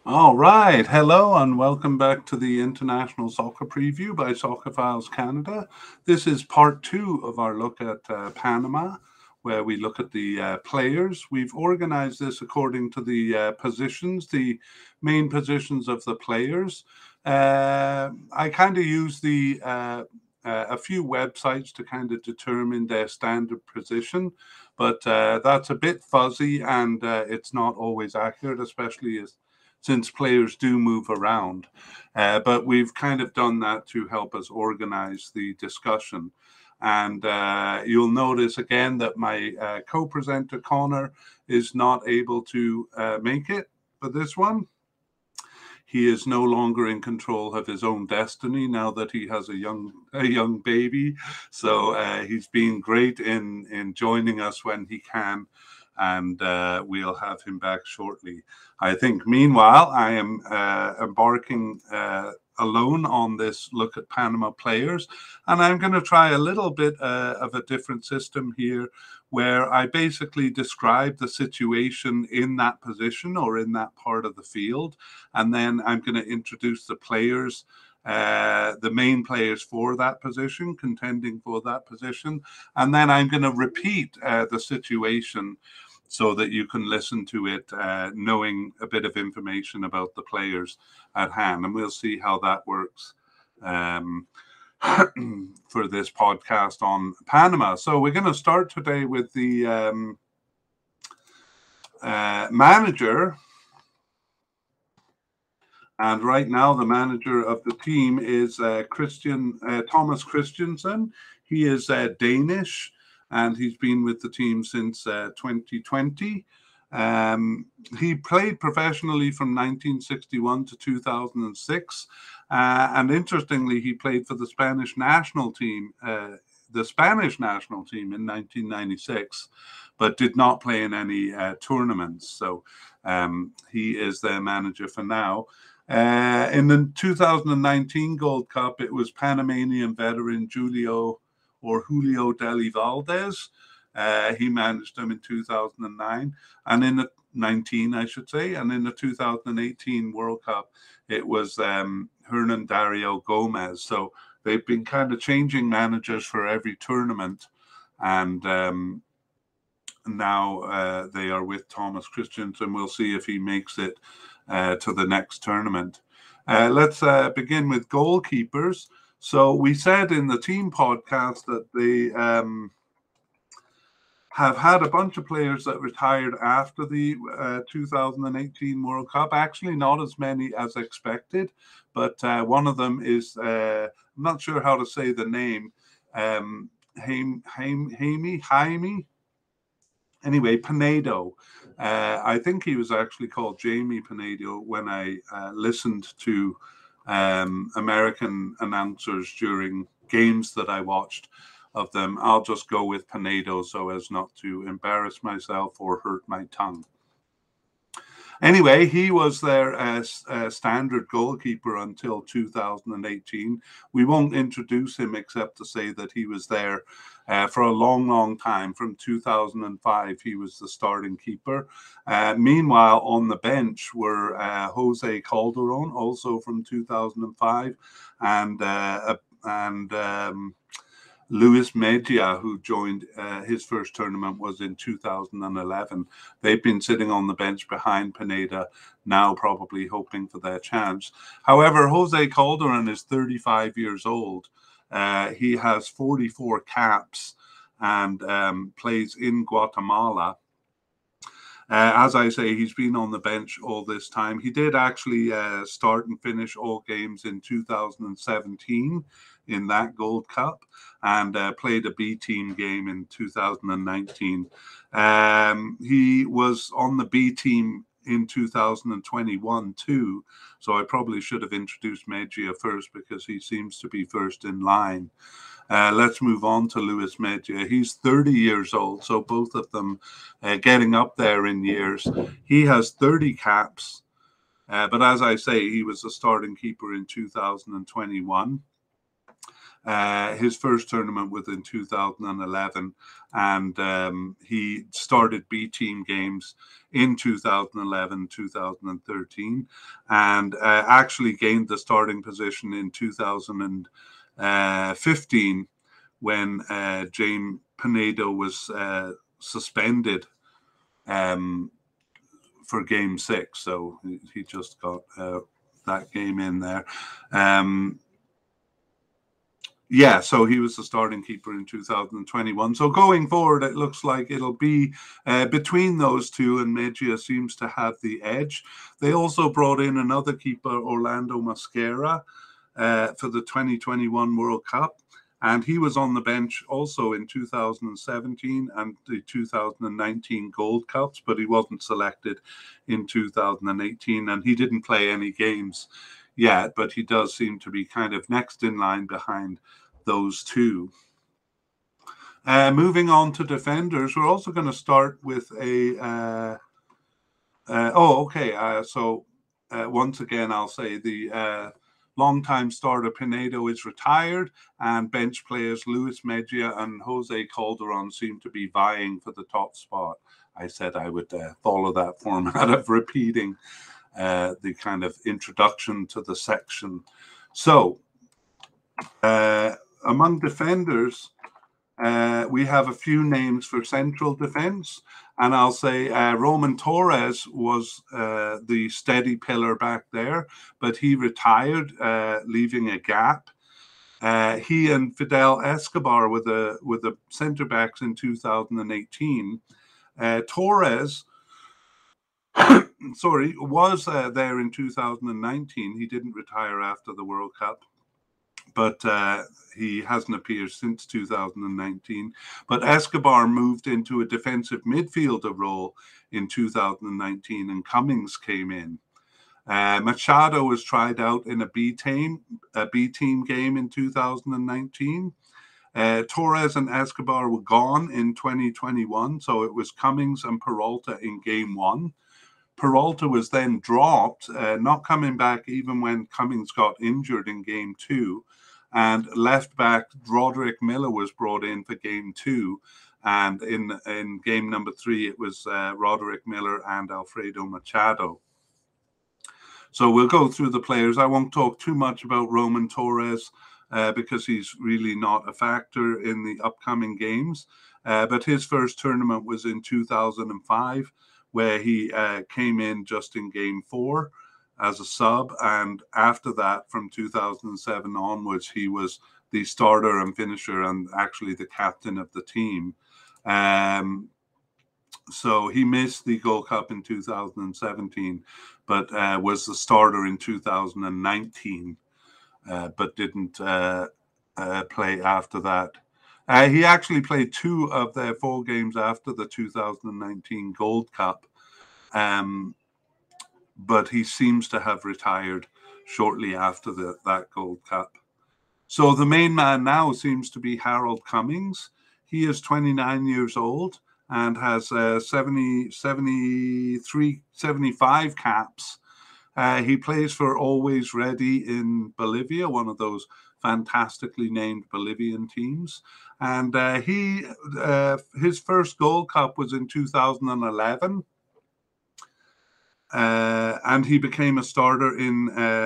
All right. Hello and welcome back to the International Soccer Preview by Soccer Files Canada. This is part two of our look at Panama, where we look at the players. We've organized this according to the positions, the main positions of the players. I kind of use a few websites to kind of determine their standard position, but that's a bit fuzzy and it's not always accurate, especially as since players do move around. But we've kind of done that to help us organize the discussion. And you'll notice again that my co presenter, Connor, is not able to make it for this one. He is no longer in control of his own destiny now that he has a young baby. So he's been great in joining us when he can, and we'll have him back shortly. I think. Meanwhile, I am embarking alone on this look at Panama players, and I'm going to try a little bit of a different system here, where I basically describe the situation in that position or in that part of the field, and then I'm going to introduce the players, the main players for that position, contending for that position, and then I'm going to repeat the situation so that you can listen to it, knowing a bit of information about the players at hand, and we'll see how that works. Um, for this podcast on Panama. So we're going to start today with the manager. And right now, the manager of the team is Thomas Christiansen. He is Danish, and he's been with the team since 2020. He played professionally from 1961 to 2006. And interestingly, he played for the Spanish national team in 1996, but did not play in any tournaments. So he is their manager for now. In the 2019 Gold Cup, it was Panamanian veteran Julio Deli Valdez. He managed them in 2009, and in the 19, I should say, and in the 2018 World Cup, it was Hernan Dario Gomez. So they've been kind of changing managers for every tournament, and now they are with Thomas Christiansen. We'll see if he makes it to the next tournament. Let's begin with goalkeepers. So we said in the team podcast that they have had a bunch of players that retired after the 2018 World Cup. Actually, not as many as expected, but one of them is, I'm not sure how to say the name, Jaime. Anyway, Pinedo. I think he was actually called Jamie Pinedo when I listened to American announcers during games that I watched of them. I'll just go with Pinedo so as not to embarrass myself or hurt my tongue. Anyway, he was their standard goalkeeper until 2018. We won't introduce him except to say that he was there for a long, long time. From 2005, he was the starting keeper. Meanwhile, on the bench were Jose Calderon, also from 2005, and Luis Mejia, who joined his first tournament was in 2011. They've been sitting on the bench behind Pineda, now probably hoping for their chance. However, Jose Calderon is 35 years old. He has 44 caps and plays in Guatemala. As I say, he's been on the bench all this time. He did actually start and finish all games in 2017 in that Gold Cup, and played a B team game in 2019. He was on the B team in 2021 too, so I probably should have introduced Mejia first because he seems to be first in line. Let's move on to Luis Mejia. He's 30 years old, so both of them getting up there in years. He has 30 caps, but as I say, he was a starting keeper in 2021. His first tournament was in 2011, and he started B team games in 2011, 2013, and actually gained the starting position in 2015 when Jaime Penedo was suspended for Game 6. So he just got that game in there. Yeah, so he was the starting keeper in 2021. So going forward, it looks like it'll be between those two, and Mejia seems to have the edge. They also brought in another keeper, Orlando Mosquera, for the 2021 World Cup. And he was on the bench also in 2017 and the 2019 Gold Cups, but he wasn't selected in 2018, and he didn't play any games yet, but he does seem to be kind of next in line behind those two. Moving on to defenders, we're also going to start with a once again I'll say the longtime starter Penedo is retired, and bench players Luis Mejia and Jose Calderon seem to be vying for the top spot. I said I would follow that format of repeating the kind of introduction to the section. So among defenders, we have a few names for central defense, and I'll say Roman Torres was the steady pillar back there, but he retired, leaving a gap. He and Fidel Escobar were the centre backs in 2018. Torres, was there in 2019. He didn't retire after the World Cup, but he hasn't appeared since 2019. But Escobar moved into a defensive midfielder role in 2019, and Cummings came in. Machado was tried out in a B team game in 2019. Torres and Escobar were gone in 2021, so it was Cummings and Peralta in Game 1. Peralta was then dropped, not coming back even when Cummings got injured in Game 2. And left back Roderick Miller was brought in for Game 2. And in game number 3, it was Roderick Miller and Alfredo Machado. So we'll go through the players. I won't talk too much about Roman Torres because he's really not a factor in the upcoming games. But his first tournament was in 2005, where he came in just in Game 4 as a sub, and after that, from 2007 onwards, he was the starter and finisher and actually the captain of the team. So he missed the Gold Cup in 2017, but was the starter in 2019, but didn't play after that. He actually played 2 of their 4 games after the 2019 Gold Cup, but he seems to have retired shortly after that Gold Cup. So the main man now seems to be Harold Cummings. He is 29 years old and has 75 caps. He plays for Always Ready in Bolivia, one of those fantastically named Bolivian teams. And his first Gold Cup was in 2011. And he became a starter in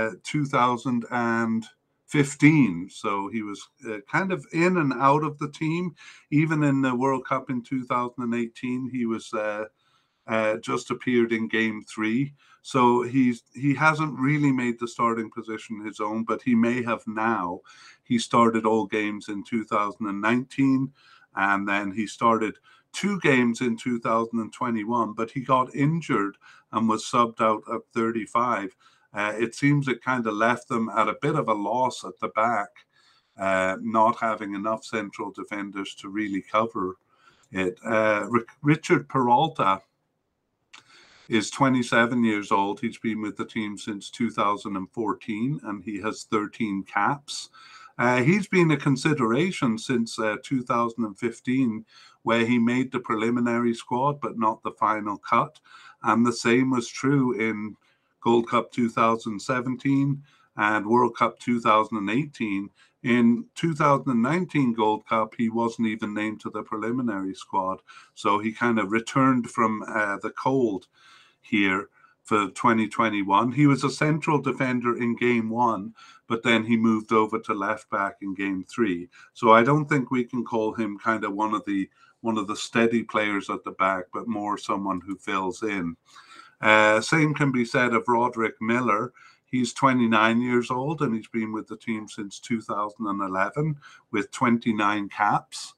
2015. So he was kind of in and out of the team. Even in the World Cup in 2018, he was just appeared in Game 3. So he hasn't really made the starting position his own, but he may have now. He started all games in 2019, and then he started 2 games in 2021, but he got injured and was subbed out at 35. It seems it kind of left them at a bit of a loss at the back, not having enough central defenders to really cover it. Richard Peralta is 27 years old. He's been with the team since 2014, and he has 13 caps. He's been a consideration since 2015, where he made the preliminary squad, but not the final cut. And the same was true in Gold Cup 2017 and World Cup 2018, In 2019 Gold Cup, he wasn't even named to the preliminary squad. So he kind of returned from the cold here for 2021. He was a central defender in game one, but then he moved over to left back in game three. So I don't think we can call him kind of one of the steady players at the back, but more someone who fills in. Same can be said of Roderick Miller. He's 29 years old and he's been with the team since 2011 with 29 caps.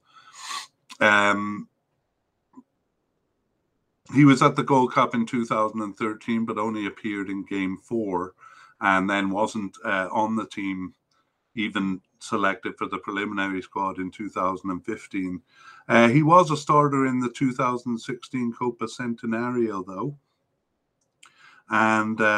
He was at the Gold Cup in 2013, but only appeared in game four and then wasn't on the team, even selected for the preliminary squad in 2015. He was a starter in the 2016 Copa Centenario, though. And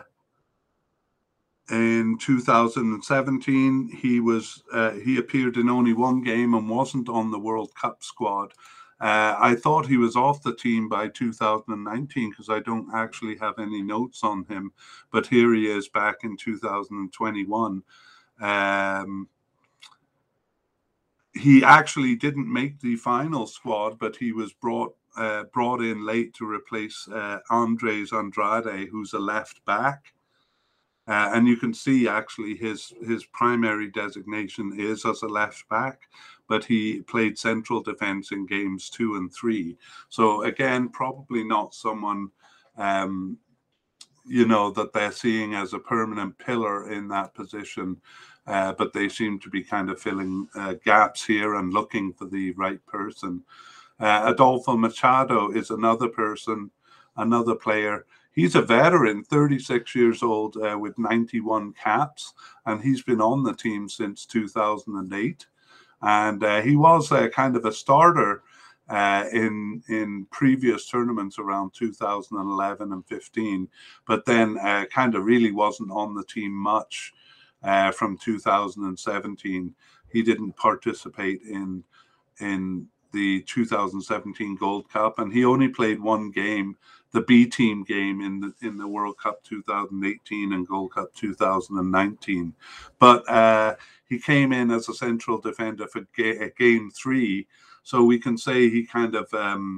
in 2017, he appeared in only one game and wasn't on the World Cup squad. I thought he was off the team by 2019 because I don't actually have any notes on him, but here he is back in 2021. He actually didn't make the final squad, but he was brought in late to replace Andres Andrade, who's a left back. And you can see actually his primary designation is as a left back, but he played central defense in games 2 and 3. So again, probably not someone, that they're seeing as a permanent pillar in that position. But they seem to be kind of filling gaps here and looking for the right person. Adolfo Machado is another player. He's a veteran, 36 years old with 91 caps, and he's been on the team since 2008. And he was kind of a starter in previous tournaments around 2011 and 15, but then kind of really wasn't on the team much from 2017. He didn't participate in the 2017 Gold Cup, and he only played one game, the B team game in the World Cup 2018 and Gold Cup 2019. But he came in as a central defender for game 3, so we can say he kind of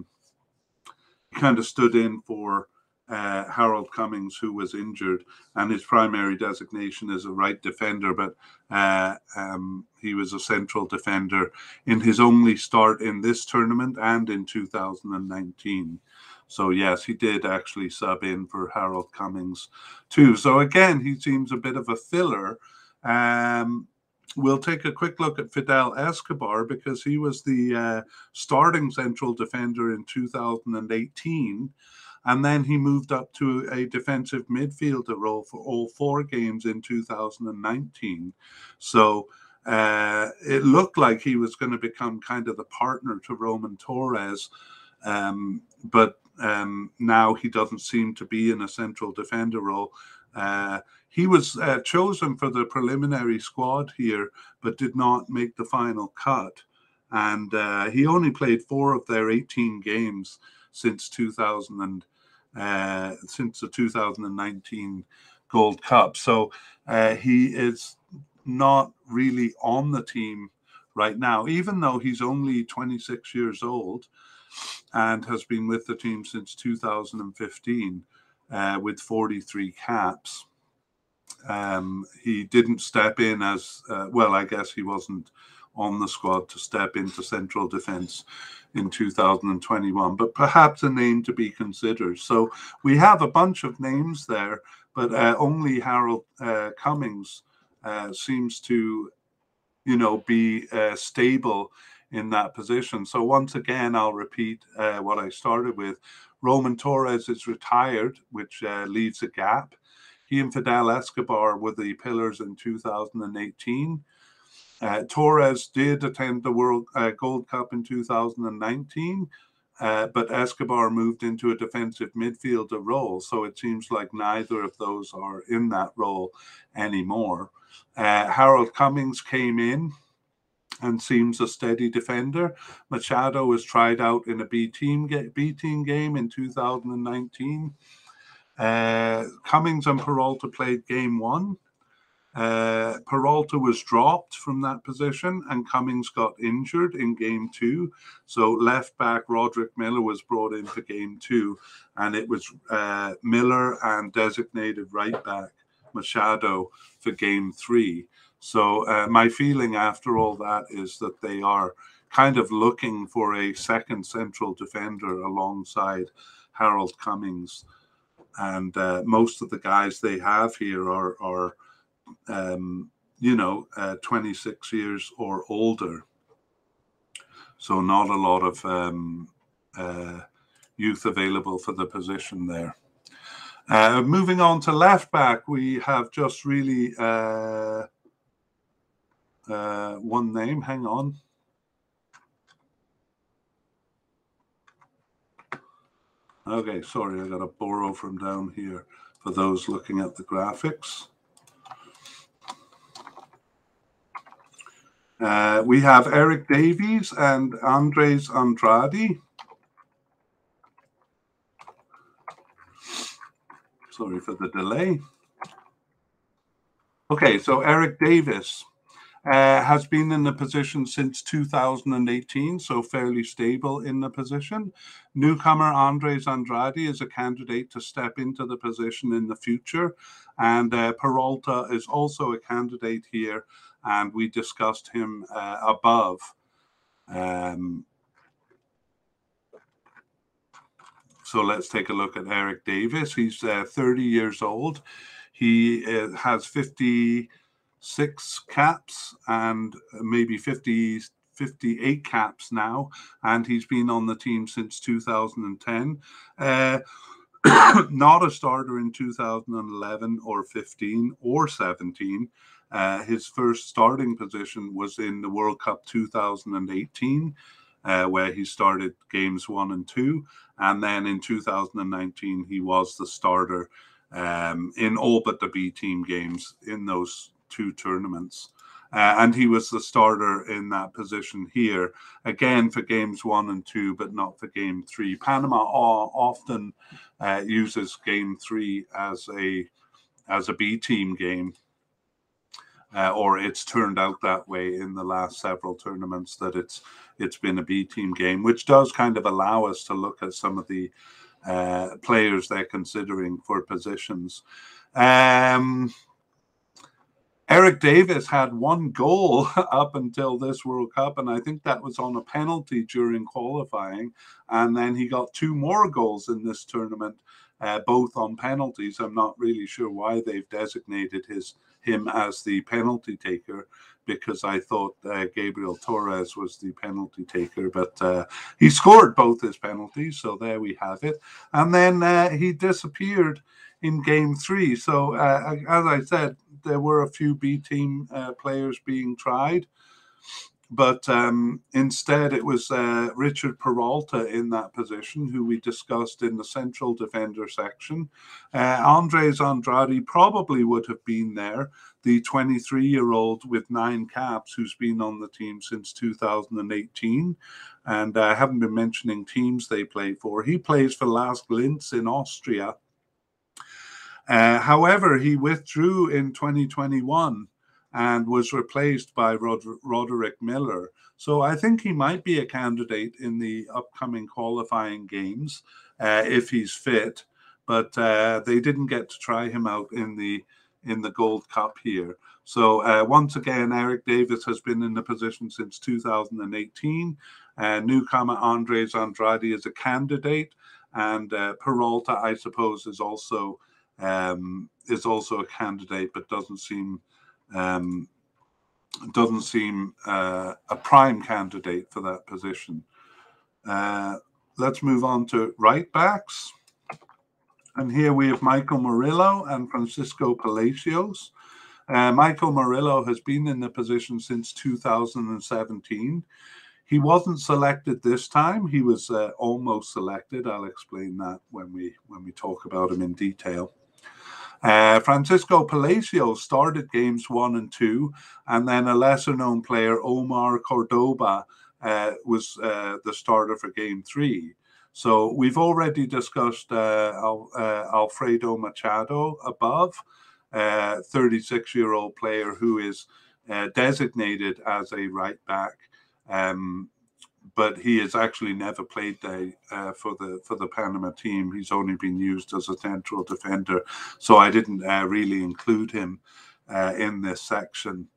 stood in for Harold Cummings, who was injured, and his primary designation is a right defender, but he was a central defender in his only start in this tournament and in 2019. So yes, he did actually sub in for Harold Cummings too. So again, he seems a bit of a filler. We'll take a quick look at Fidel Escobar because he was the starting central defender in 2018. And then he moved up to a defensive midfielder role for all 4 games in 2019. So it looked like he was going to become kind of the partner to Roman Torres. But now he doesn't seem to be in a central defender role. He was chosen for the preliminary squad here, but did not make the final cut. And he only played 4 of their 18 games since the 2019 Gold Cup. So he is not really on the team right now, even though he's only 26 years old and has been with the team since 2015 with 43 caps. He didn't step in as, I guess he wasn't on the squad to step into central defense in 2021, but perhaps a name to be considered. So we have a bunch of names there, but only Harold Cummings seems to, be stable in that position. So once again, I'll repeat what I started with. Roman Torres is retired, which leaves a gap. He and Fidel Escobar were the pillars in 2018. Torres did attend the World Gold Cup in 2019, but Escobar moved into a defensive midfielder role. So it seems like neither of those are in that role anymore. Harold Cummings came in and seems a steady defender. Machado was tried out in a B team game in 2019. Cummings and Peralta played game 1. Peralta was dropped from that position and Cummings got injured in game 2. So left back Roderick Miller was brought in for game 2, and it was Miller and designated right back Machado for game 3. So my feeling after all that is that they are kind of looking for a second central defender alongside Harold Cummings. And most of the guys they have here are 26 years or older. So not a lot of youth available for the position there. Moving on to left back, we have just really one name. Hang on. Okay, sorry, I got to borrow from down here for those looking at the graphics. We have Eric Davies and Andres Andrade. Sorry for the delay. Okay, so Eric Davies has been in the position since 2018, so fairly stable in the position. Newcomer Andres Andrade is a candidate to step into the position in the future, and Peralta is also a candidate here, and we discussed him above. So let's take a look at Eric Davies. He's 30 years old. He has 56 caps and maybe 58 caps now, and he's been on the team since 2010. Not a starter in 2011 or 15 or 17. His first starting position was in the World Cup 2018, where he started games 1 and 2. And then in 2019, he was the starter in all but the B team games in those 2 tournaments. And he was the starter in that position here, again for games 1 and 2, but not for game 3. Panama often uses game 3 as a B team game. Or it's turned out that way in the last several tournaments that it's been a B team game, which does kind of allow us to look at some of the players they're considering for positions. Eric Davies had 1 goal up until this World Cup, and I think that was on a penalty during qualifying. And then he got 2 more goals in this tournament, both on penalties. I'm not really sure why they've designated him as the penalty taker, because I thought Gabriel Torres was the penalty taker, but he scored both his penalties, so there we have it. And then he disappeared in game 3. So as I said, there were a few B team players being tried, but instead it was Richard Peralta in that position, who we discussed in the central defender section. Andres Andrade probably would have been there, the 23-year-old with 9 caps who's been on the team since 2018. And I haven't been mentioning teams they play for. He plays for Las Linz in Austria. However, he withdrew in 2021 and was replaced by Roderick Miller. So I think he might be a candidate in the upcoming qualifying games if he's fit. But they didn't get to try him out in the Gold Cup here. So once again, Eric Davies has been in the position since 2018. Newcomer Andres Andrade is a candidate, and Peralta, I suppose, is also a candidate, but doesn't seem a prime candidate for that position. Let's move on to right backs. And here we have Michael Murillo and Francisco Palacios. Michael Murillo has been in the position since 2017. He wasn't selected this time. He was almost selected. I'll explain that when we talk about him in detail. Francisco Palacios started games 1 and 2, and then a lesser-known player, Omar Cordoba, was the starter for game 3. So we've already discussed Alfredo Machado above. 36-year-old player who is designated as a right back. But he has actually never played for the Panama team. He's only been used as a central defender, so I didn't really include him in this section.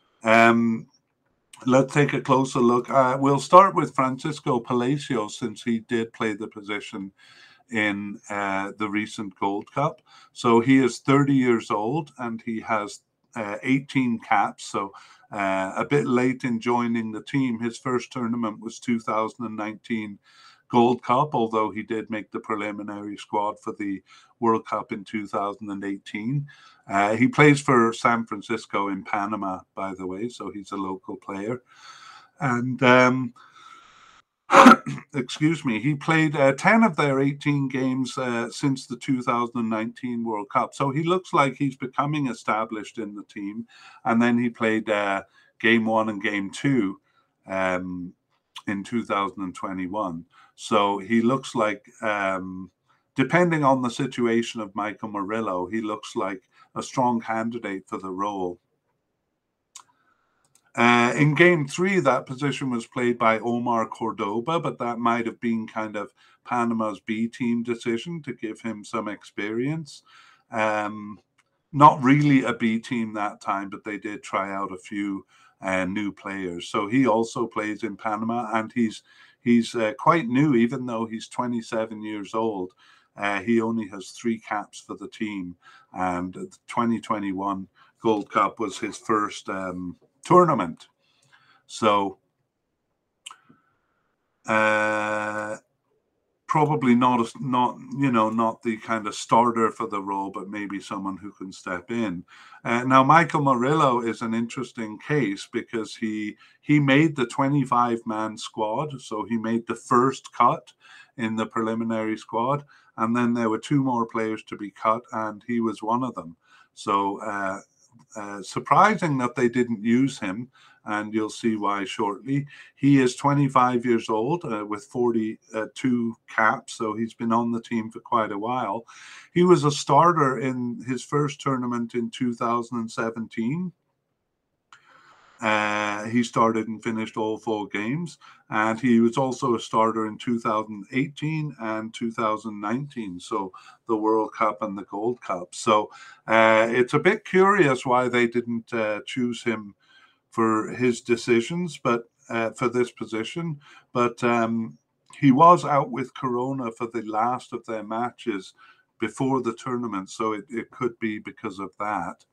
Let's take a closer look. We'll start with Francisco Palacios, since he did play the position in the recent Gold Cup. So he is 30 years old and he has 18 caps. So a bit late in joining the team. His first tournament was 2019 Gold Cup, although he did make the preliminary squad for the World Cup in 2018. He plays for San Francisco in Panama, by the way, so he's a local player. And excuse me, he played 10 of their 18 games since the 2019 World Cup. So he looks like he's becoming established in the team. And then he played game 1 and game 2 in 2021. So he looks like, depending on the situation of Michael Murillo, he looks like a strong candidate for the role. In game 3, that position was played by Omar Cordoba, but that might have been kind of Panama's B team decision to give him some experience. Not really a B team that time, but they did try out a few new players. So he also plays in Panama, and he's quite new, even though he's 27 years old. He only has 3 caps for the team, and the 2021 Gold Cup was his first tournament. So probably not the kind of starter for the role, but maybe someone who can step in. Now Michael Murillo is an interesting case because he made the 25-man squad, so he made the first cut in the preliminary squad, and then there were 2 more players to be cut, and he was one of them. So surprising that they didn't use him, and you'll see why shortly. He is 25 years old with 42 caps, so he's been on the team for quite a while. He was a starter in his first tournament in 2017. He started and finished all 4 games, and he was also a starter in 2018 and 2019, so the World Cup and the Gold Cup. So it's a bit curious why they didn't choose him for his decisions, but for this position. But he was out with Corona for the last of their matches before the tournament, so it could be because of that.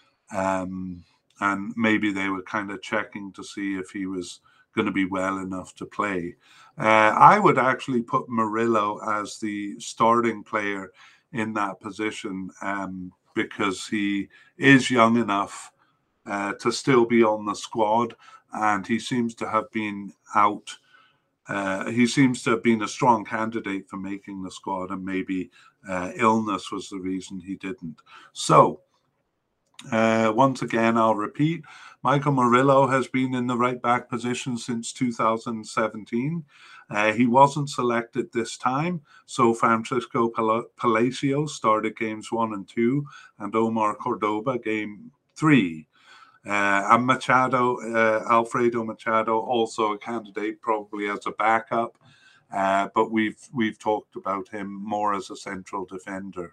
And maybe they were kind of checking to see if he was going to be well enough to play. I would actually put Murillo as the starting player in that position because he is young enough to still be on the squad, and he seems to have been out. He seems to have been a strong candidate for making the squad, and maybe illness was the reason he didn't. So, once again, I'll repeat, Michael Murillo has been in the right back position since 2017. He wasn't selected this time, so Francisco Palacios started games 1 and 2, and Omar Cordoba game 3. And Machado, Alfredo Machado, also a candidate probably as a backup, but we've talked about him more as a central defender.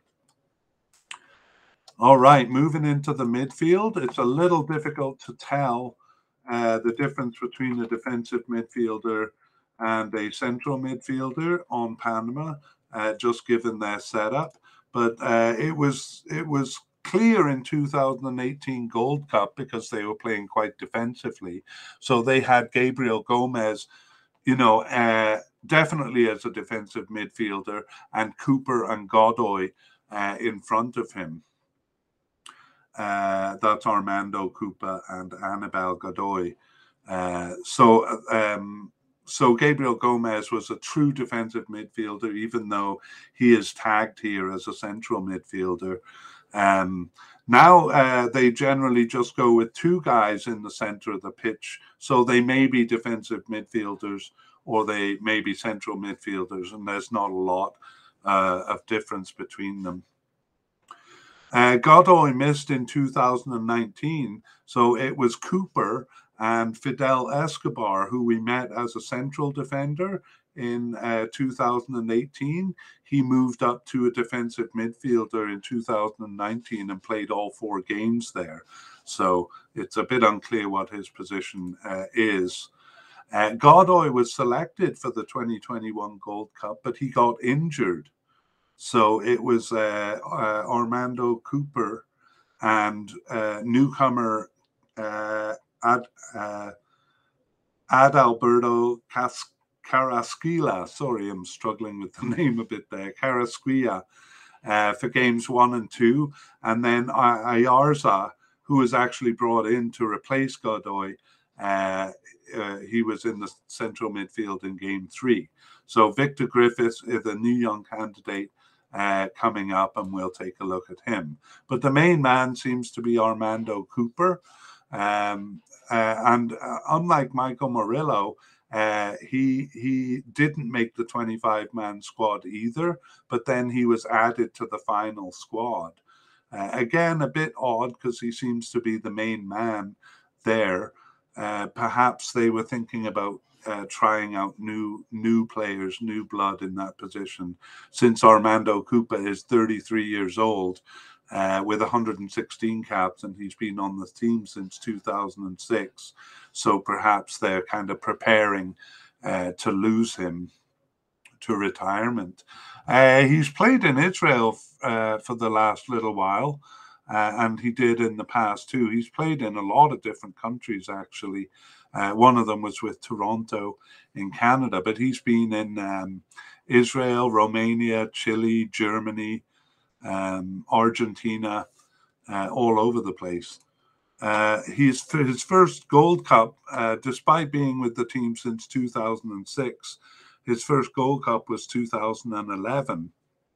All right, moving into the midfield, it's a little difficult to tell the difference between a defensive midfielder and a central midfielder on Panama, just given their setup. But it was clear in 2018 Gold Cup because they were playing quite defensively. So they had Gabriel Gomez, definitely as a defensive midfielder, and Cooper and Godoy in front of him. That's Armando Cooper and Anibal Godoy. So Gabriel Gomez was a true defensive midfielder, even though he is tagged here as a central midfielder. Now they generally just go with 2 guys in the center of the pitch. So they may be defensive midfielders or they may be central midfielders, and there's not a lot of difference between them. Godoy missed in 2019, so it was Cooper and Fidel Escobar, who we met as a central defender in 2018. He moved up to a defensive midfielder in 2019 and played all 4 games there. So it's a bit unclear what his position is. Godoy was selected for the 2021 Gold Cup, but he got injured. So it was Armando Cooper and newcomer Adalberto Carrasquilla. Sorry, I'm struggling with the name a bit there. Carrasquilla for games 1 and 2. And then Ayarza, who was actually brought in to replace Godoy. He was in the central midfield in game 3. So Victor Griffiths is a new young candidate coming up, and we'll take a look at him. But the main man seems to be Armando Cooper. And unlike Michael Murillo, he didn't make the 25-man squad either, but then he was added to the final squad. Again, a bit odd because he seems to be the main man there. Perhaps they were thinking about trying out new players, new blood in that position, since Armando Cooper is 33 years old with 116 caps, and he's been on the team since 2006. So perhaps they're kind of preparing to lose him to retirement. He's played in Israel for the last little while, and he did in the past too. He's played in a lot of different countries, actually. One of them was with Toronto in Canada, but he's been in Israel, Romania, Chile, Germany, Argentina, all over the place. His first Gold Cup, despite being with the team since 2006, his first Gold Cup was 2011.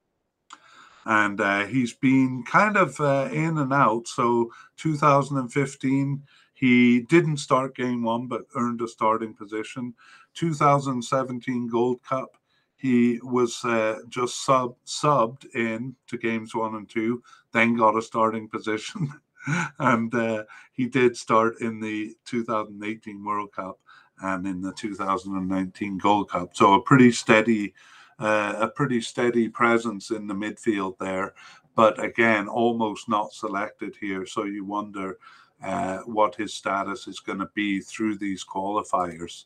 And he's been kind of in and out. So 2015, he didn't start game 1, but earned a starting position. 2017 Gold Cup, he was just subbed in to games 1 and 2, then got a starting position. And he did start in the 2018 World Cup and in the 2019 Gold Cup. So a pretty steady presence in the midfield there. But again, almost not selected here. So you wonder what his status is going to be through these qualifiers.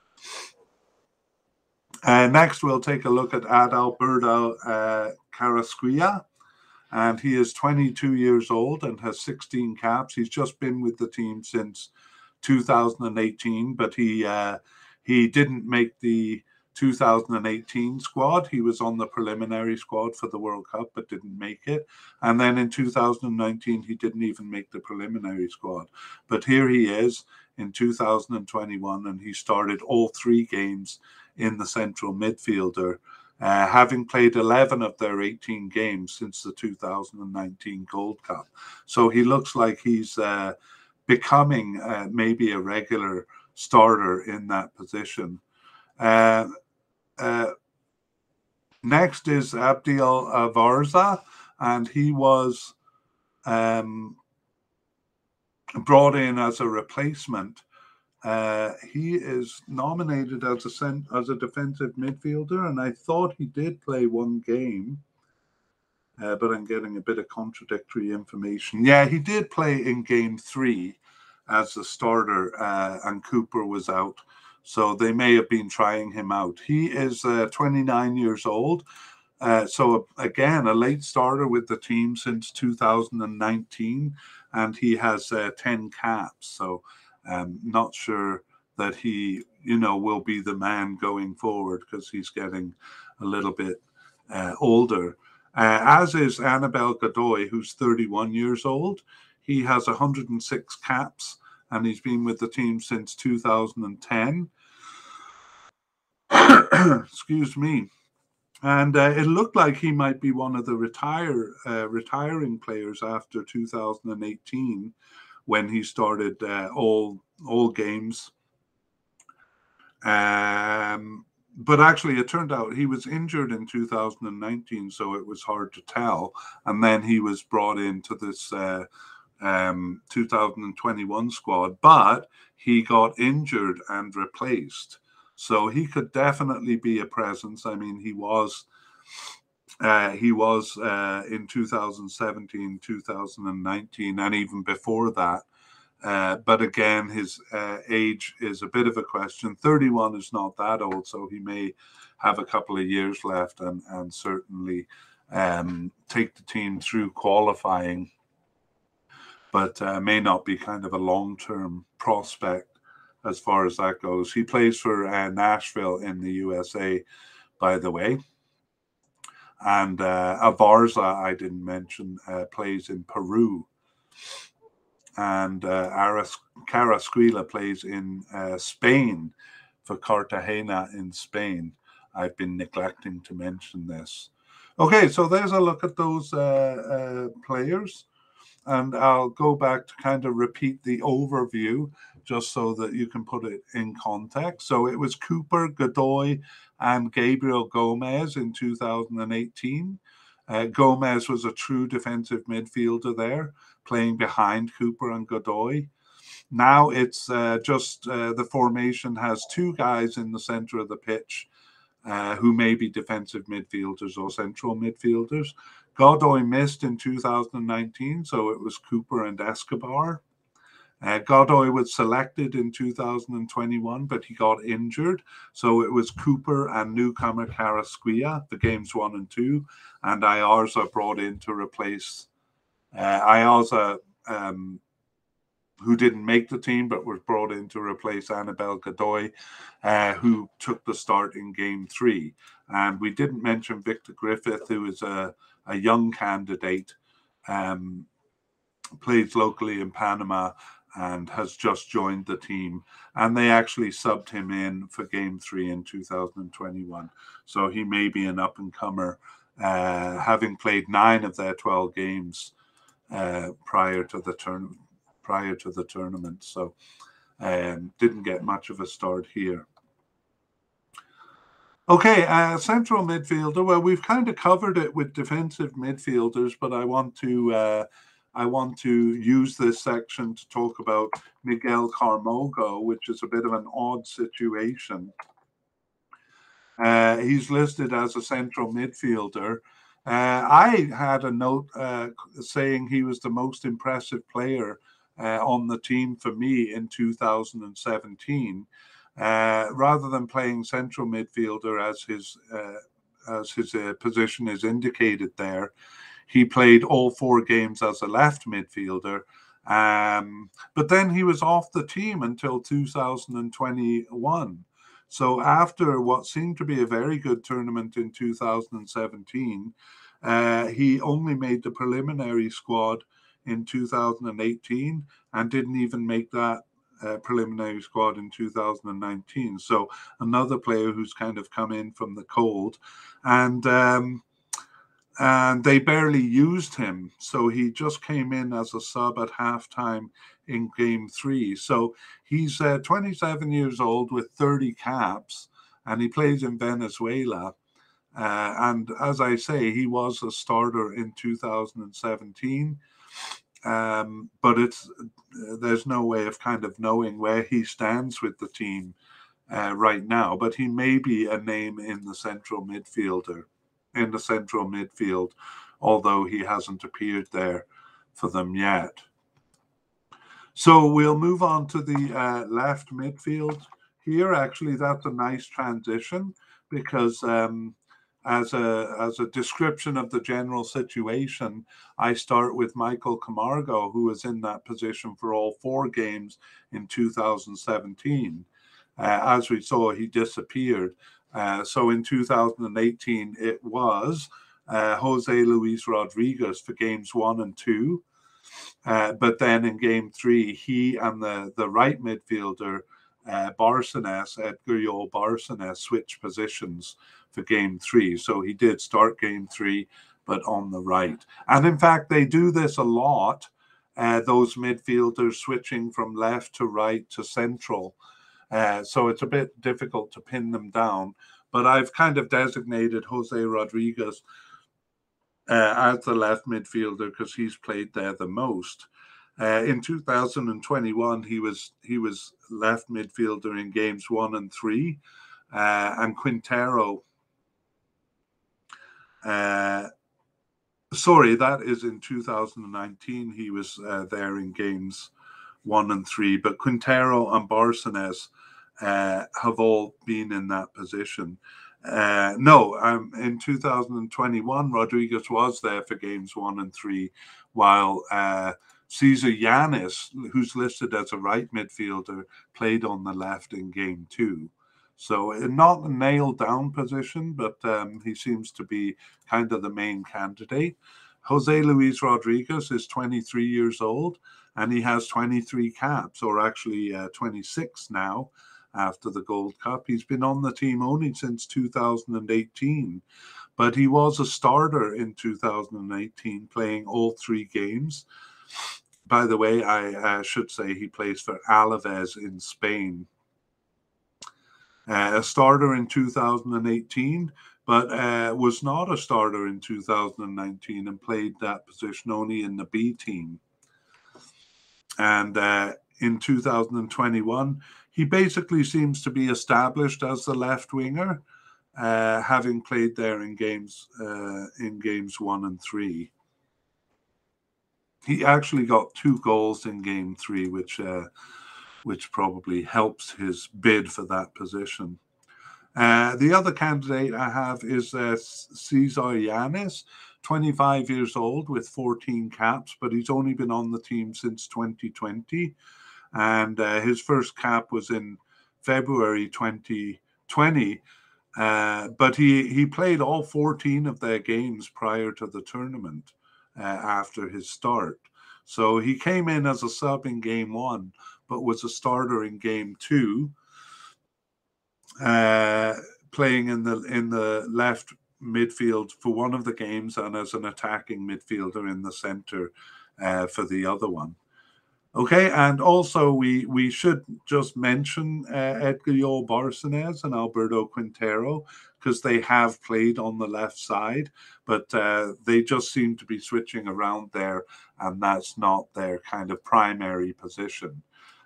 Next, we'll take a look at Adalberto Carrasquilla. And he is 22 years old and has 16 caps. He's just been with the team since 2018, but he didn't make the 2018 squad. He was on the preliminary squad for the World Cup, but didn't make it. And then in 2019, he didn't even make the preliminary squad. But here he is in 2021, and he started all 3 games in the central midfielder, having played 11 of their 18 games since the 2019 Gold Cup. So he looks like he's becoming maybe a regular starter in that position. Next is Abdiel Avarza, and he was brought in as a replacement. He is nominated as a defensive midfielder, and I thought he did play 1 game, but I'm getting a bit of contradictory information. Yeah, he did play in game 3 as a starter, and Cooper was out. So they may have been trying him out. He is 29 years old. So again, a late starter with the team since 2019, and he has 10 caps. So not sure that he, will be the man going forward because he's getting a little bit older. As is Anibal Godoy, who's 31 years old. He has 106 caps, and he's been with the team since 2010. Excuse me. And it looked like he might be one of the retiring players after 2018 when he started all games. but actually, it turned out he was injured in 2019, so it was hard to tell. And then he was brought into this 2021 squad, but he got injured and replaced. So he could definitely be a presence. I mean, he was in 2017, 2019, and even before that. But again, his age is a bit of a question. 31 is not that old, so he may have a couple of years left and certainly take the team through qualifying, but may not be kind of a long-term prospect as far as that goes. He plays for Nashville in the USA, by the way. And Avarza, I didn't mention, plays in Peru. And Carrasquilla plays in Spain for Cartagena in Spain. I've been neglecting to mention this. Okay, so there's a look at those players. And I'll go back to kind of repeat the overview just so that you can put it in context. So it was Cooper, Godoy, and Gabriel Gomez in 2018. Gomez was a true defensive midfielder there, playing behind Cooper and Godoy. Now it's just the formation has two guys in the center of the pitch who may be defensive midfielders or central midfielders. Godoy missed in 2019, so it was Cooper and Escobar. Godoy was selected in 2021, but he got injured. So it was Cooper and newcomer Carrasquilla, the games 1 and 2, and Ayarza brought in to replace Ayarza, who didn't make the team, but was brought in to replace Annabelle Godoy, who took the start in game 3. And we didn't mention Victor Griffith, who is a young candidate, plays locally in Panama and has just joined the team. And they actually subbed him in for game 3 in 2021. So he may be an up-and-comer, having played 9 of their 12 games prior to the tournament. So didn't get much of a start here. Okay, central midfielder. Well, we've kind of covered it with defensive midfielders, but I want to use this section to talk about Miguel Carmogo, which is a bit of an odd situation. He's listed as a central midfielder. I had a note saying he was the most impressive player on the team for me in 2017. Rather than playing central midfielder as his position is indicated there, he played all 4 games as a left midfielder. But then he was off the team until 2021. So after what seemed to be a very good tournament in 2017, he only made the preliminary squad in 2018 and didn't even make that preliminary squad in 2019. So another player who's kind of come in from the cold, and they barely used him. So he just came in as a sub at halftime in game 3. So he's 27 years old with 30 caps, and he plays in Venezuela. And as I say, he was a starter in 2017. But there's no way of kind of knowing where he stands with the team right now. But he may be a name in the central midfield, although he hasn't appeared there for them yet. So we'll move on to the left midfield here. Actually, that's a nice transition because as a description of the general situation, I start with Michael Camargo, who was in that position for all 4 games in 2017. As we saw, he disappeared. So in 2018, it was Jose Luis Rodriguez for games 1 and 2. But then in game 3, he and the right midfielder, Barcenas, Edgar Yol Barcenas, switched positions for game 3. So he did start game 3, but on the right. And in fact, they do this a lot, those midfielders switching from left to right to central. So it's a bit difficult to pin them down. but I've kind of designated Jose Rodriguez as the left midfielder because he's played there the most. In 2021, he was left midfielder in games 1 and 3, and Quintero. Sorry, that is in 2019. He was there in games 1 and 3, but Quintero and Bárcenas have all been in that position. In 2021, Rodriguez was there for games 1 and 3, while Cesar Yanis, who's listed as a right midfielder, played on the left in game 2. So not a nailed down position, but he seems to be kind of the main candidate. Jose Luis Rodriguez is 23 years old, and he has 23 caps, or actually 26 now after the Gold Cup. He's been on the team only since 2018, but he was a starter in 2018, playing all 3 games. By the way, I should say he plays for Alaves in Spain. A starter in 2018, but was not a starter in 2019 and played that position only in the B team. And in 2021, he basically seems to be established as the left winger, having played there in games 1 and 3. He actually got 2 goals in game 3, which probably helps his bid for that position. The other candidate I have is Cesar Yanis, 25 years old with 14 caps, but he's only been on the team since 2020. And his first cap was in February 2020. But he played all 14 of their games prior to the tournament after his start. So he came in as a sub in game 1, but was a starter in game 2, playing in the left midfield for one of the games and as an attacking midfielder in the center for the other one. Okay, and also we should just mention Edgar Joel Bárcenas and Alberto Quintero, because they have played on the left side, but they just seem to be switching around there, and that's not their kind of primary position.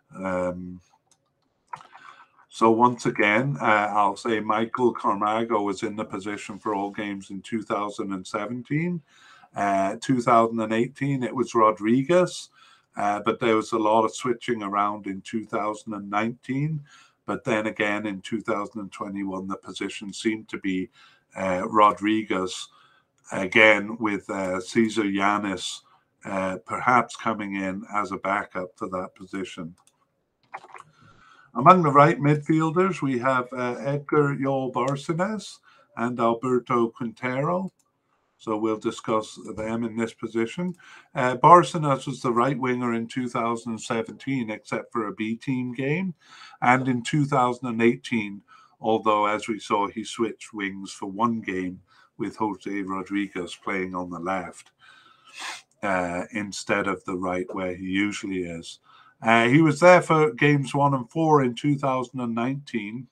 So once again, I'll say Michael Camargo was in the position for all games in 2017. 2018, it was Rodriguez. But there was a lot of switching around in 2019. But then again, in 2021, the position seemed to be Rodriguez, again with Cesar Yanis perhaps coming in as a backup to that position. Among the right midfielders, we have Edgar Joel Bárcenas and Alberto Quintero. So we'll discuss them in this position. Bárcenas was the right winger in 2017, except for a B team game. And in 2018, although as we saw, he switched wings for one game with Jose Rodriguez playing on the left instead of the right where he usually is. He was there for games 1 and 4 in 2019.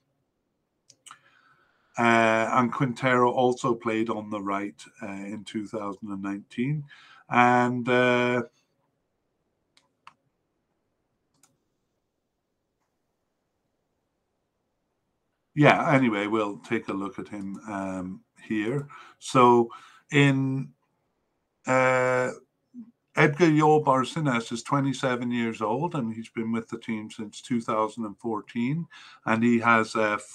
And Quintero also played on the right in 2019. And anyway, we'll take a look at him here. So in Edgar Joel Bárcenas is 27 years old, and he's been with the team since 2014. And he has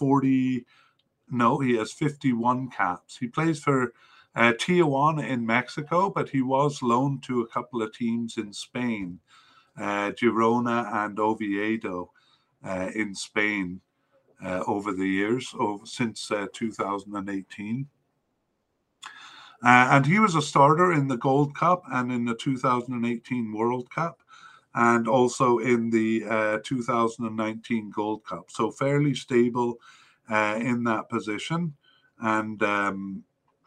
51 caps. He plays for Tijuana in Mexico, but he was loaned to a couple of teams in Spain, Girona and Oviedo in Spain over the years, since 2018. And he was a starter in the Gold Cup and in the 2018 World Cup, and also in the 2019 Gold Cup. So fairly stable in that position. And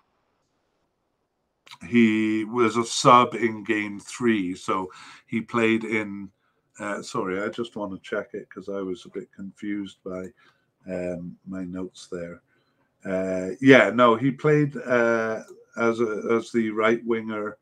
he was a sub in game 3. So he played in, sorry, I just want to check it because I was a bit confused by my notes there. Yeah, no, he played as the right winger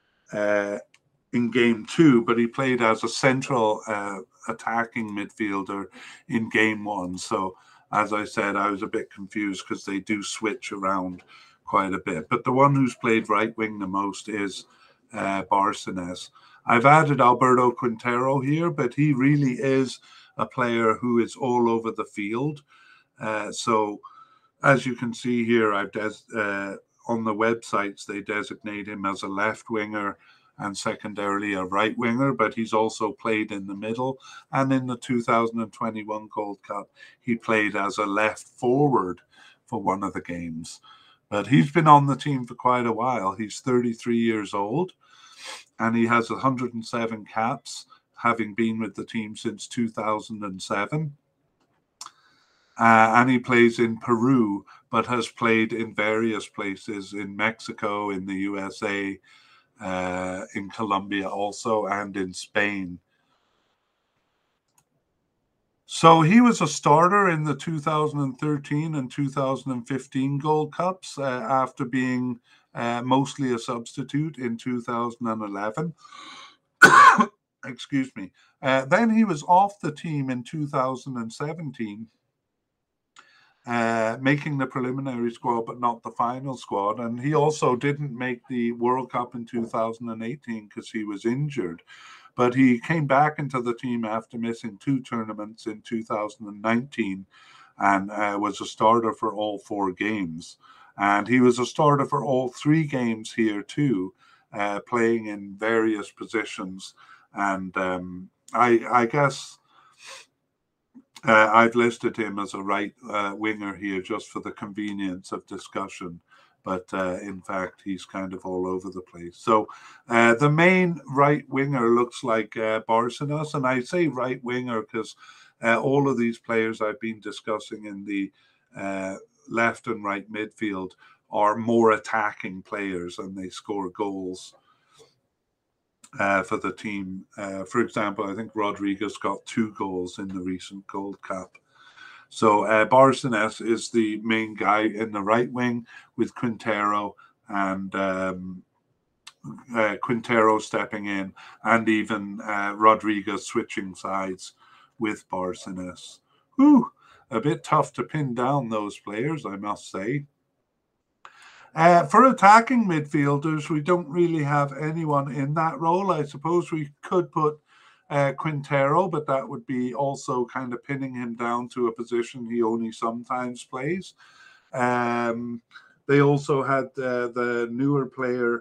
in game 2, but he played as a central attacking midfielder in game 1. So, as I said, I was a bit confused because they do switch around quite a bit. But the one who's played right wing the most is Barcenas. I've added Alberto Quintero here, but he really is a player who is all over the field. So, as you can see here, on the websites, they designate him as a left winger and secondarily a right winger, but he's also played in the middle. And in the 2021 Gold Cup, he played as a left forward for one of the games. But he's been on the team for quite a while. He's 33 years old, and he has 107 caps, having been with the team since 2007. And he plays in Peru, but has played in various places in Mexico, in the USA, in Colombia also, and in Spain. So he was a starter in the 2013 and 2015 Gold Cups after being mostly a substitute in 2011. Excuse me. Then he was off the team in 2017. Making the preliminary squad, but not the final squad. And he also didn't make the World Cup in 2018 because he was injured. But he came back into the team after missing 2 tournaments in 2019 and was a starter for all 4 games. And he was a starter for all 3 games here too, playing in various positions. And I guess I've listed him as a right winger here just for the convenience of discussion, but in fact, he's kind of all over the place. So the main right winger looks like Barcenas, and I say right winger because all of these players I've been discussing in the left and right midfield are more attacking players, and they score goals for the team. For example, I think Rodriguez got 2 goals in the recent Gold Cup. So Barcenas is the main guy in the right wing with Quintero and Quintero stepping in, and even Rodriguez switching sides with Barcenas. Whew, a bit tough to pin down those players, I must say. For attacking midfielders, we don't really have anyone in that role. I suppose we could put Quintero, but that would be also kind of pinning him down to a position he only sometimes plays. They also had the newer player,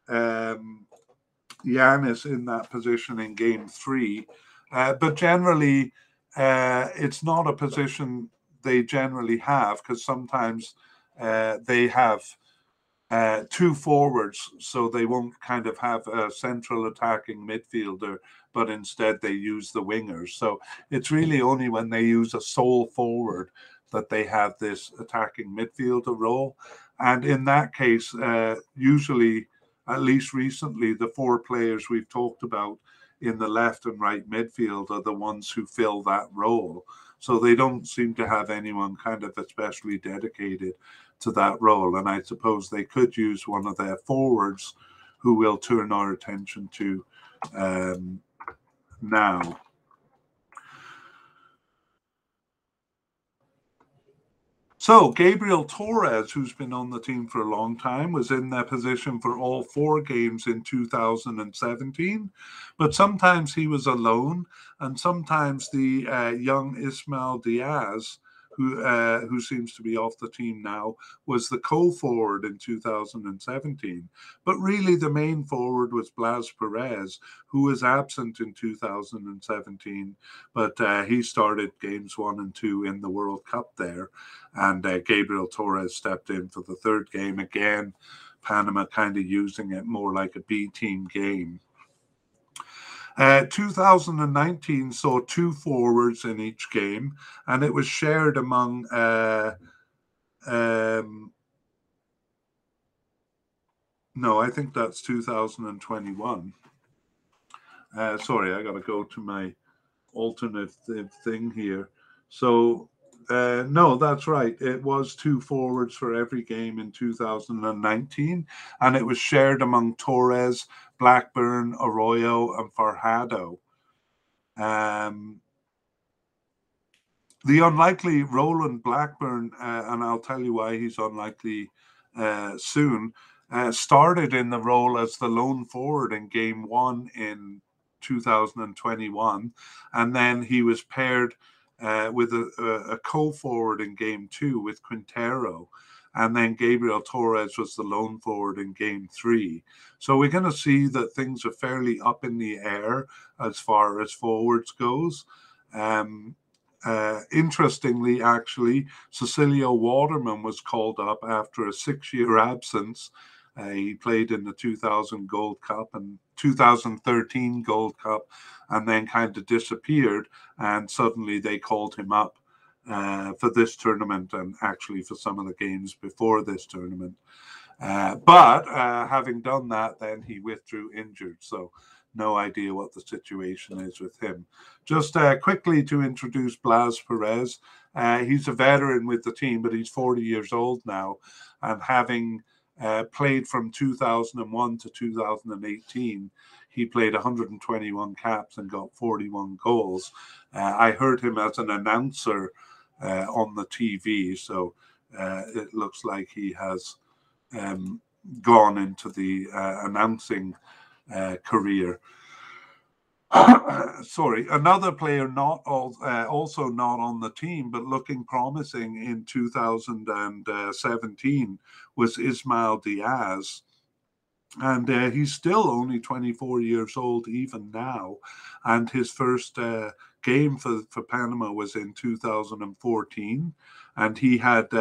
Giannis, in that position in game 3. But generally, it's not a position they generally have, because sometimes they have 2 forwards, so they won't kind of have a central attacking midfielder, but instead they use the wingers. So it's really only when they use a sole forward that they have this attacking midfielder role. And in that case, usually, at least recently, the 4 players we've talked about in the left and right midfield are the ones who fill that role. So they don't seem to have anyone kind of especially dedicated to that role. And I suppose they could use one of their forwards, who we'll turn our attention to now. So Gabriel Torres, who's been on the team for a long time, was in that position for all 4 games in 2017. But sometimes he was alone, and sometimes the young Ismael Diaz, who seems to be off the team now, was the co-forward in 2017. But really the main forward was Blas Perez, who was absent in 2017, but he started games 1 and 2 in the World Cup there. And Gabriel Torres stepped in for the 3rd game. Again, Panama kind of using it more like a B team game. 2019 saw 2 forwards in each game, and it was shared among no, I think that's 2021. Sorry, I got to go to my alternative thing here. So No, that's right. It was 2 forwards for every game in 2019, and it was shared among Torres, Blackburn, Arroyo, and Farhado. The unlikely Roland Blackburn, and I'll tell you why he's unlikely soon, started in the role as the lone forward in Game 1 in 2021, and then he was paired with a co-forward in Game 2 with Quintero, and then Gabriel Torres was the lone forward in Game 3. So we're going to see that things are fairly up in the air as far as forwards goes. Interestingly, actually, Cecilio Waterman was called up after a 6-year absence. He played in the 2000 Gold Cup and 2013 Gold Cup, and then kind of disappeared. And suddenly they called him up for this tournament, and actually for some of the games before this tournament. But having done that, then he withdrew injured. So no idea what the situation is with him. Just quickly to introduce Blas Perez. He's a veteran with the team, but he's 40 years old now. And having played from 2001 to 2018, he played 121 caps and got 41 goals. I heard him as an announcer on the TV, so it looks like he has gone into the announcing career. Sorry, another player also not on the team, but looking promising in 2017 was Ismael Diaz. And he's still only 24 years old even now. And his first game for Panama was in 2014. And he had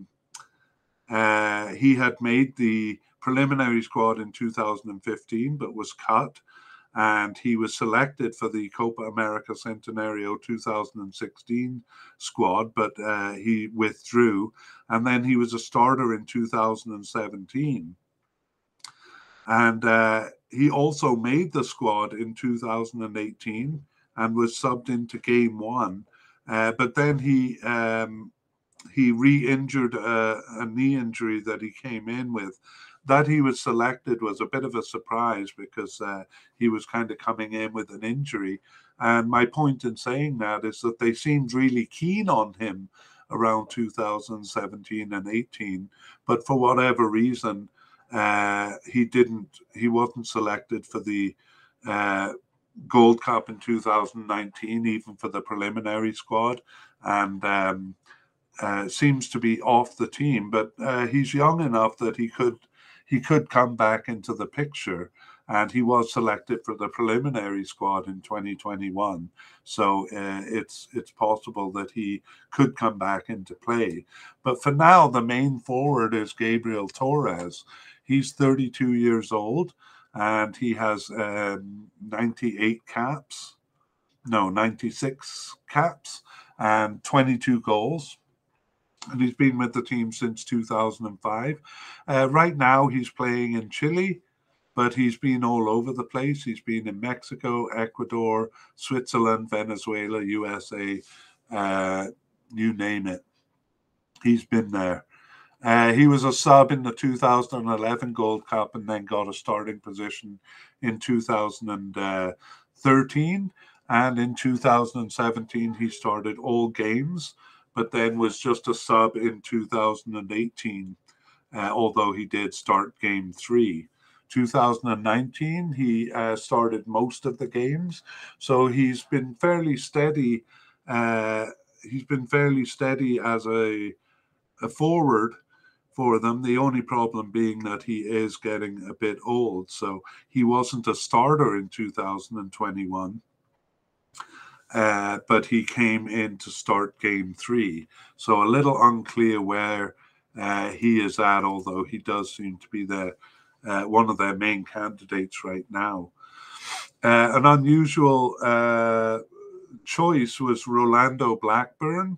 made the preliminary squad in 2015, but was cut. And he was selected for the Copa America Centenario 2016 squad, but he withdrew. And then he was a starter in 2017. And he also made the squad in 2018 and was subbed into Game 1. But then he re-injured a knee injury that he came in with. That he was selected was a bit of a surprise because he was kind of coming in with an injury. And my point in saying that is that they seemed really keen on him around 2017 and 18. But for whatever reason, he wasn't selected for the Gold Cup in 2019, even for the preliminary squad. And seems to be off the team, but he's young enough that he could come back into the picture, and he was selected for the preliminary squad in 2021. So it's possible that he could come back into play. But for now, the main forward is Gabriel Torres. He's 32 years old, and he has 96 caps and 22 goals. And he's been with the team since 2005. Right now, he's playing in Chile, but he's been all over the place. He's been in Mexico, Ecuador, Switzerland, Venezuela, USA, you name it. He's been there. He was a sub in the 2011 Gold Cup and then got a starting position in 2013. And in 2017, he started all games, but then was just a sub in 2018, although he did start Game 3. 2019, he started most of the games, so he's been fairly steady. He's been fairly steady as a forward for them. The only problem being that he is getting a bit old, so he wasn't a starter in 2021. But he came in to start Game 3. So a little unclear where he is at, although he does seem to be one of their main candidates right now. An unusual choice was Rolando Blackburn.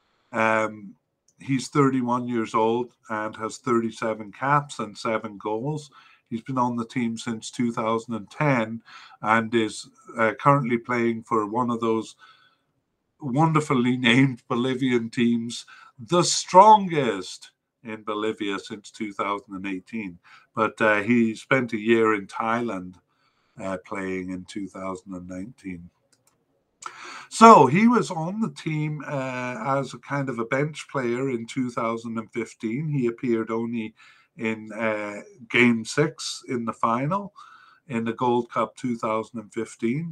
He's 31 years old and has 37 caps and 7 goals. He's been on the team since 2010 and is currently playing for one of those wonderfully named Bolivian teams the strongest in Bolivia since 2018. But he spent a year in Thailand playing in 2019. So he was on the team as a kind of a bench player in 2015. He appeared only in Game 6 in the final in the Gold Cup 2015.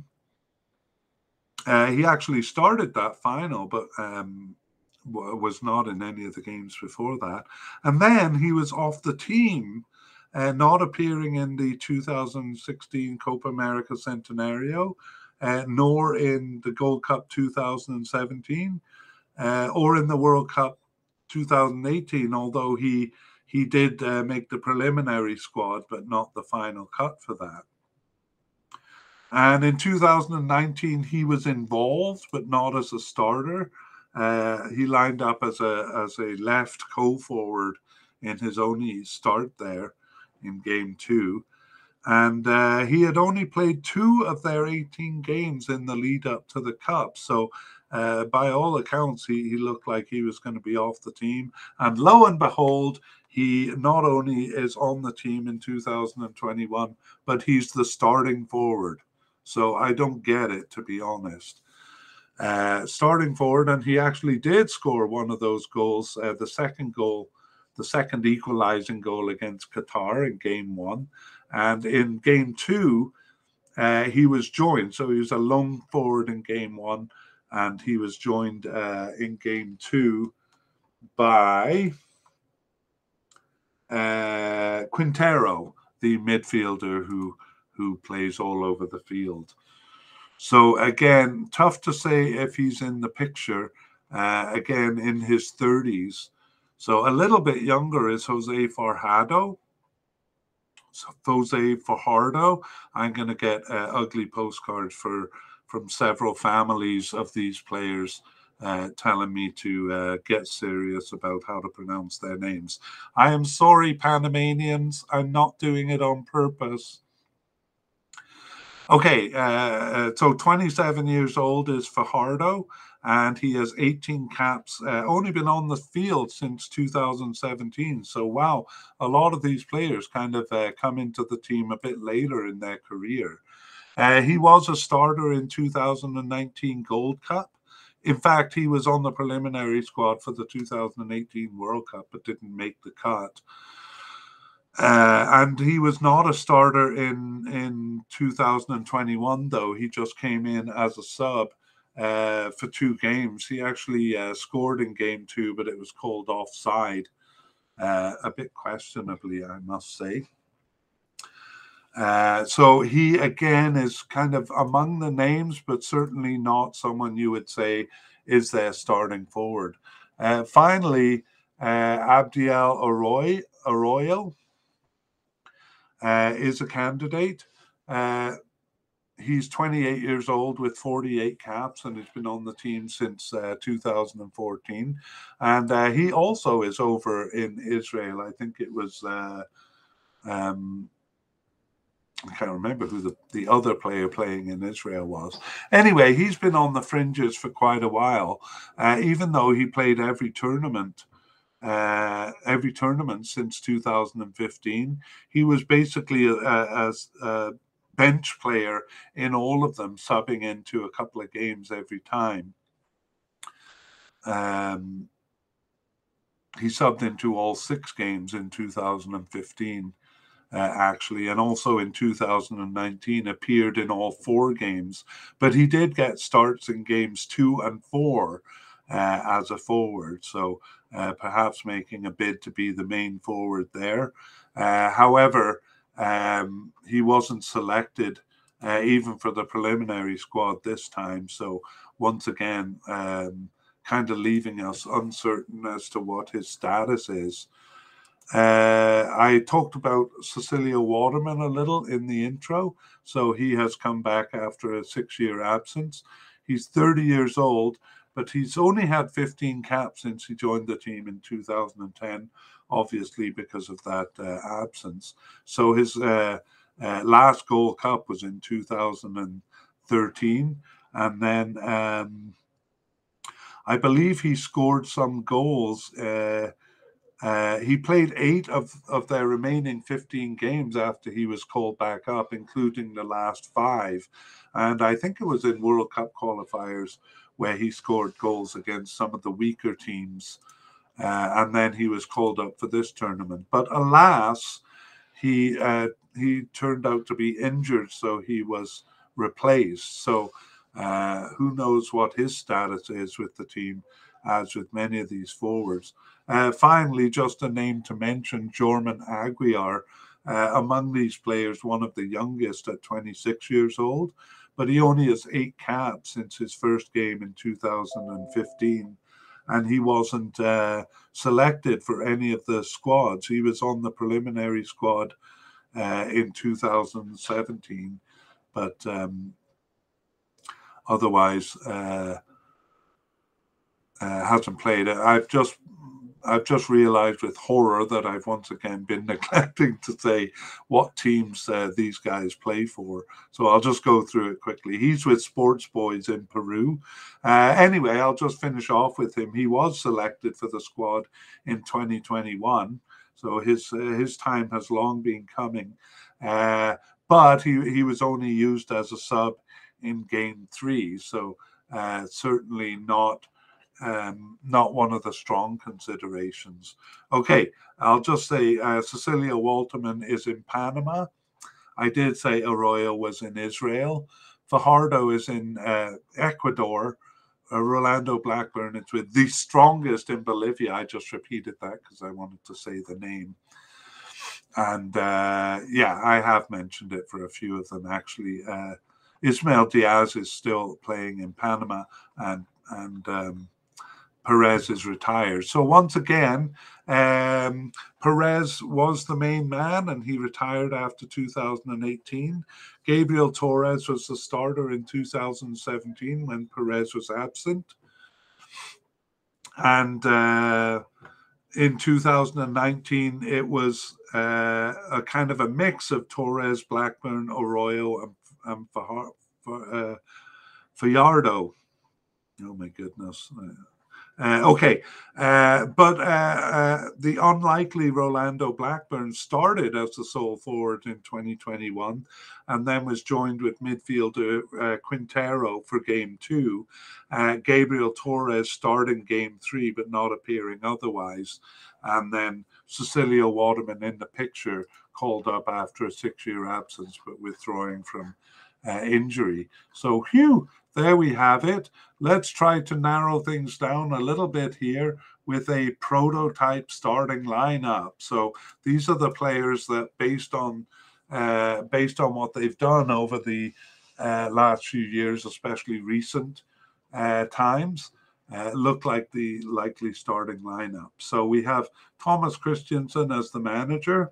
He actually started that final, but was not in any of the games before that. And then he was off the team, not appearing in the 2016 Copa America Centenario, nor in the Gold Cup 2017, or in the World Cup 2018, although he did make the preliminary squad, but not the final cut for that. And in 2019, he was involved, but not as a starter. He lined up as a left co-forward in his only start there in Game 2. And he had only played 2 of their 18 games in the lead up to the Cup. So by all accounts, he looked like he was going to be off the team. And lo and behold, he not only is on the team in 2021, but he's the starting forward. So I don't get it, to be honest. Starting forward, and he actually did score one of those goals, the second equalizing goal against Qatar in Game 1. And in Game 2, he was joined. So he was a lone forward in Game 1, and he was joined in Game 2 by Quintero, the midfielder who plays all over the field. So again, tough to say if he's in the picture. Again, in his 30s. So a little bit younger is Jose Fajardo. So Jose Fajardo, I'm going to get ugly postcards from several families of these players telling me to get serious about how to pronounce their names. I am sorry, Panamanians. I'm not doing it on purpose. Okay, so 27 years old is Fajardo, and he has 18 caps, only been on the field since 2017. So, wow, a lot of these players kind of come into the team a bit later in their career. He was a starter in 2019 Gold Cup. In fact, he was on the preliminary squad for the 2018 World Cup, but didn't make the cut. And he was not a starter in 2021, though. He just came in as a sub for 2 games. He actually scored in Game 2, but it was called offside, a bit questionably, I must say. So he, again, is kind of among the names, but certainly not someone you would say is their starting forward. Finally, Abdiel Arroyo is a candidate. He's 28 years old with 48 caps, and he's been on the team since 2014. And he also is over in Israel. I think it was, I can't remember who the other player playing in Israel was. Anyway, he's been on the fringes for quite a while, even though he played every tournament since 2015. He was basically a bench player in all of them, subbing into a couple of games every time. He subbed into all 6 games in 2015, actually, and also in 2019 appeared in all 4 games. But he did get starts in games 2 and 4 as a forward. So perhaps making a bid to be the main forward there. However, he wasn't selected even for the preliminary squad this time. So once again, kind of leaving us uncertain as to what his status is. I talked about Cecilio Waterman a little in the intro. So he has come back after a 6-year absence. He's 30 years old, but he's only had 15 caps since he joined the team in 2010, obviously because of that absence. So his last Gold Cup was in 2013. And then I believe he scored some goals. He played 8 of their remaining 15 games after he was called back up, including the last 5. And I think it was in World Cup qualifiers where he scored goals against some of the weaker teams. And then he was called up for this tournament. But alas, he turned out to be injured, so he was replaced. So who knows what his status is with the team, as with many of these forwards. Finally, just a name to mention, Jorman Aguiar, among these players, one of the youngest at 26 years old, but he only has 8 caps since his first game in 2015. And he wasn't selected for any of the squads. He was on the preliminary squad in 2017, but otherwise hasn't played. I've just realized with horror that I've once again been neglecting to say what teams these guys play for. So I'll just go through it quickly. He's with Sports Boys in Peru. Anyway, I'll just finish off with him. He was selected for the squad in 2021. So his time has long been coming. But he was only used as a sub in game 3. So certainly not one of the strong considerations. Okay, I'll just say Cecilia Walterman is in Panama. I did say Arroyo was in Israel. Fajardo is in Ecuador. Rolando Blackburn is with the strongest in Bolivia. I just repeated that because I wanted to say the name. And I have mentioned it for a few of them actually. Ismael Diaz is still playing in Panama, and Perez is retired. So once again, Perez was the main man and he retired after 2018. Gabriel Torres was the starter in 2017 when Perez was absent. And in 2019, it was a kind of a mix of Torres, Blackburn, Arroyo, and Fajardo. Oh my goodness. But the unlikely Rolando Blackburn started as the sole forward in 2021 and then was joined with midfielder Quintero for game 2. Gabriel Torres starting game 3 but not appearing otherwise. And then Cecilio Waterman in the picture, called up after a 6-year absence but withdrawing from injury. So there we have it. Let's try to narrow things down a little bit here with a prototype starting lineup. So these are the players that, based on what they've done over the last few years, especially recent times, look like the likely starting lineup. So we have Thomas Christiansen as the manager,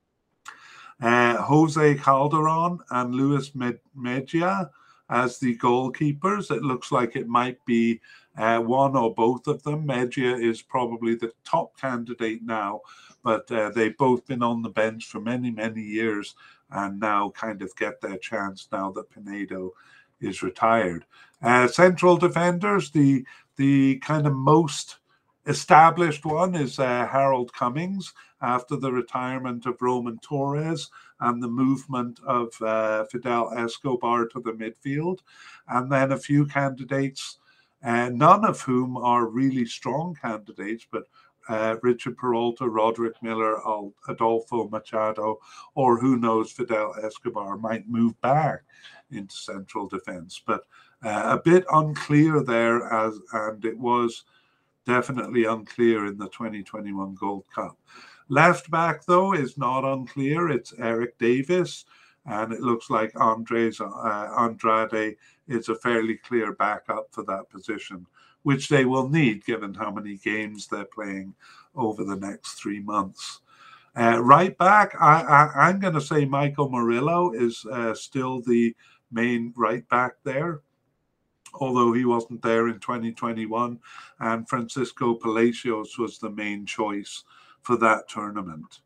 Jose Calderon and Luis Mejia as the goalkeepers. It looks like it might be one or both of them. Mejia is probably the top candidate now, but they've both been on the bench for many, many years and now kind of get their chance now that Pinedo is retired. Central defenders, the kind of most established one is Harold Cummings after the retirement of Roman Torres and the movement of Fidel Escobar to the midfield. And then a few candidates, none of whom are really strong candidates, but Richard Peralta, Roderick Miller, Adolfo Machado, or who knows, Fidel Escobar might move back into central defense. But a bit unclear there, and it was definitely unclear in the 2021 Gold Cup. Left back, though, is not unclear. It's Eric Davis, and it looks like Andrade is a fairly clear backup for that position, which they will need given how many games they're playing over the next 3 months. Right back, I'm going to say Michael Murillo is still the main right back there, although he wasn't there in 2021, and Francisco Palacios was the main choice for that tournament.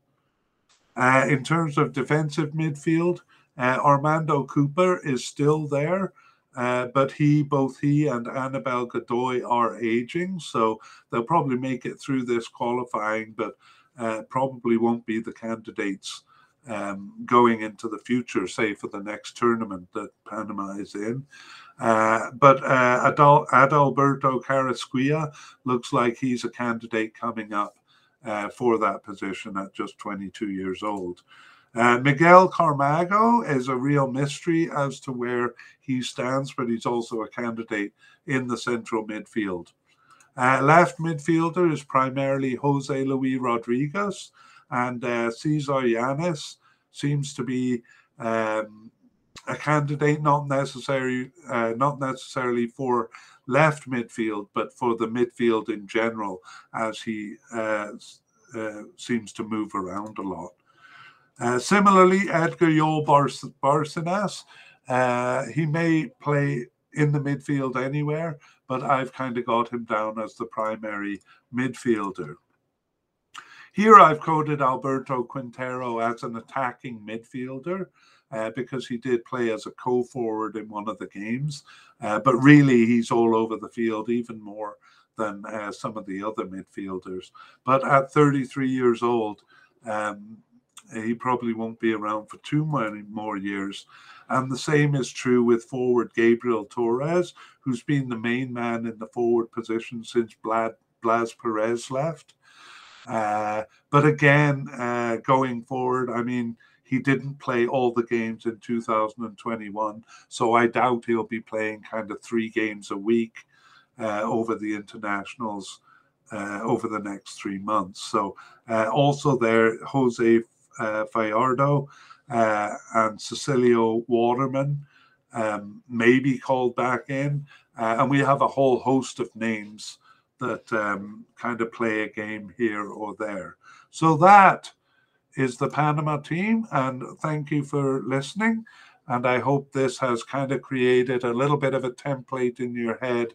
In terms of defensive midfield, Armando Cooper is still there, But both he and Annabelle Godoy are aging, so they'll probably make it through this qualifying, but probably won't be the candidates going into the future, say for the next tournament that Panama is in. But Adalberto Carrasquilla looks like he's a candidate coming up for that position at just 22 years old. Miguel Camargo is a real mystery as to where he stands, but he's also a candidate in the central midfield. Left midfielder is primarily Jose Luis Rodriguez, and Cesar Yanes seems to be a candidate not necessarily for left midfield, but for the midfield in general, as he seems to move around a lot. Similarly, Edgar Yol Barcenas, he may play in the midfield anywhere, but I've kind of got him down as the primary midfielder. Here I've coded Alberto Quintero as an attacking midfielder because he did play as a co-forward in one of the games, but really he's all over the field, even more than some of the other midfielders. But at 33 years old, he probably won't be around for too many more years. And the same is true with forward Gabriel Torres, who's been the main man in the forward position since Blas Perez left. But again, going forward, I mean, he didn't play all the games in 2021, so I doubt he'll be playing kind of 3 games a week over the internationals over the next 3 months. So also there, Jose Fajardo and Cecilio Waterman may be called back in. And we have a whole host of names that kind of play a game here or there. So that is the Panama team. And thank you for listening. And I hope this has kind of created a little bit of a template in your head,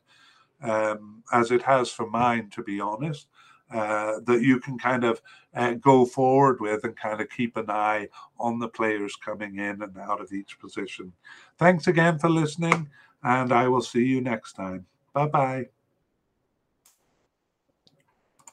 as it has for mine, to be honest, that you can kind of go forward with and kind of keep an eye on the players coming in and out of each position. Thanks again for listening, and I will see you next time. Bye-bye.